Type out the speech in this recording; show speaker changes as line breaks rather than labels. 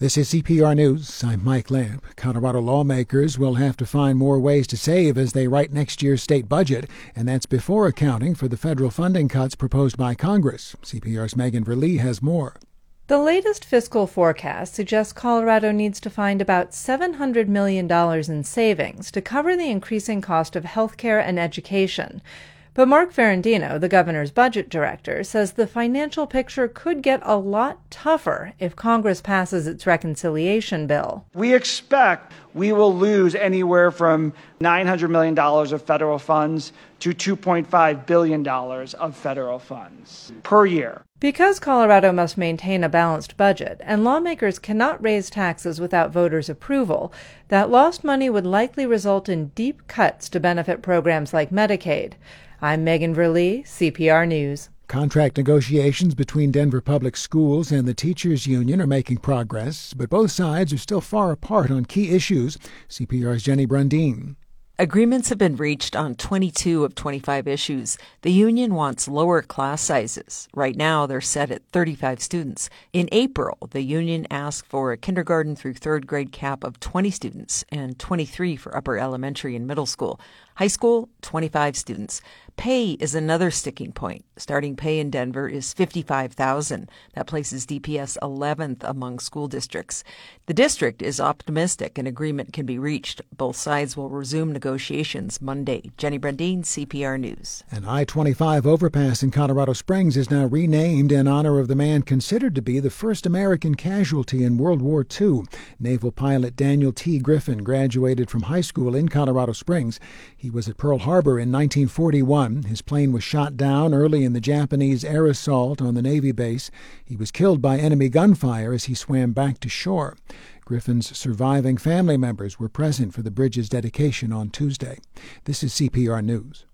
This is CPR News. I'm Mike Lamp. Colorado lawmakers will have to find more ways to save as they write next year's state budget, and that's before accounting for the federal funding cuts proposed by Congress. CPR's Megan Verlee has more.
The latest fiscal forecast suggests Colorado needs to find about $700 million in savings to cover the increasing cost of health care and education. But Mark Ferrandino, the governor's budget director, says the financial picture could get a lot tougher if Congress passes its reconciliation bill.
We expect we will lose anywhere from $900 million of federal funds to $2.5 billion of federal funds per year.
Because Colorado must maintain a balanced budget and lawmakers cannot raise taxes without voters' approval, that lost money would likely result in deep cuts to benefit programs like Medicaid. I'm Megan Verlee, CPR News.
Contract negotiations between Denver Public Schools and the Teachers Union are making progress, but both sides are still far apart on key issues. CPR's Jenny Brundin.
Agreements have been reached on 22 of 25 issues. The union wants lower class sizes. Right now, they're set at 35 students. In April, the union asked for a kindergarten through third grade cap of 20 students and 23 for upper elementary and middle school. High school, 25 students. Pay is another sticking point. Starting pay in Denver is $55,000. That places DPS 11th among school districts. The district is optimistic an agreement can be reached. Both sides will resume negotiations Monday. Jenny Brundin, CPR News.
An I-25 overpass in Colorado Springs is now renamed in honor of the man considered to be the first American casualty in World War II. Naval pilot Daniel T. Griffin graduated from high school in Colorado Springs. He was at Pearl Harbor in 1941. His plane was shot down early in the Japanese air assault on the Navy base. He was killed by enemy gunfire as he swam back to shore. Griffin's surviving family members were present for the bridge's dedication on Tuesday. This is CPR News.